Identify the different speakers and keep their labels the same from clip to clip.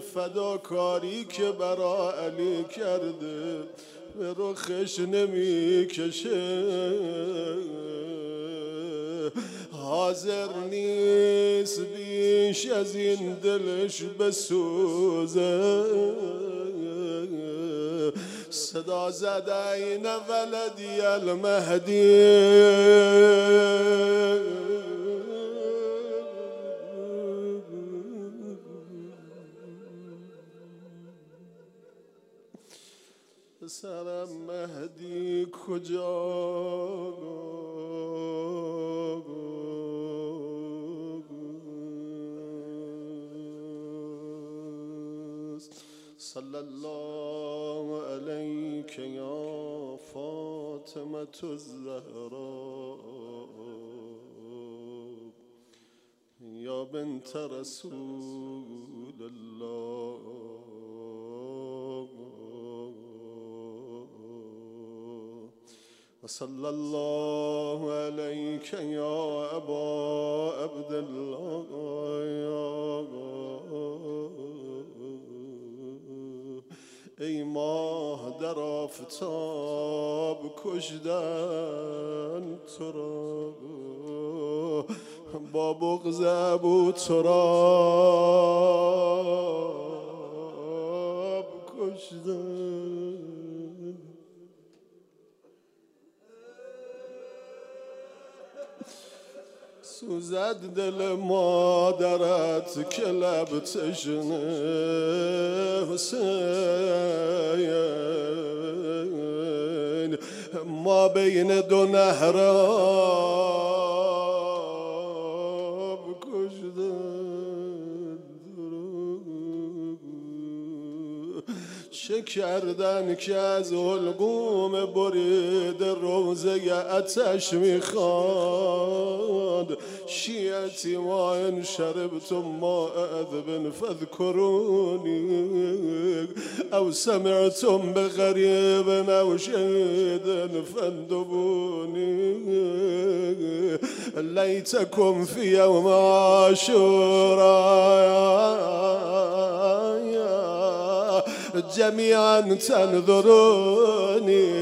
Speaker 1: فداکاری که برا علی کرده به رخش نمی کشه، حاضر نیست بیش از این دلش بسوزه. صدا زد این ولدی المهدی، پسرم مهدی کجاست؟ صلی الله علیک یا فاطمة الزهرا یا بنت رسول الله. وصلى الله عليك يا أبا عبد الله. ای ماه در آفتاب کشدن تو را، با بغض ابو تراب کشدن. سوزد دل مادرت که لب تشنه حسین، ما بین دو نهر آب کشدن. چه کردن که از حلقوم برید روزه آتش میخواند؟ شیعتی ما ان شربتم ماء عذب فاذكروني او سمعتم بغریب او شهید فاندبوني لیتکم فی یوم عاشوراء جمیعا تنظرونی.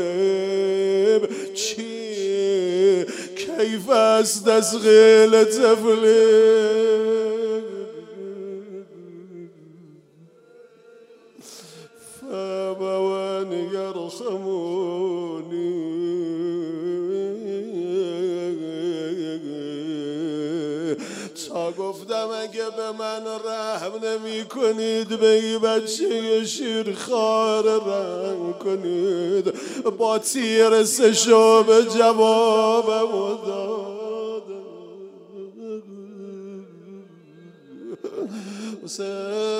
Speaker 1: چی کیف است از غیل تفلی فابوان یرحمونی. تا گفتم اگه به من رحم نمی کنید به این بچه شیرخوار رحم کنید، با تیر سشو به جوابم داد.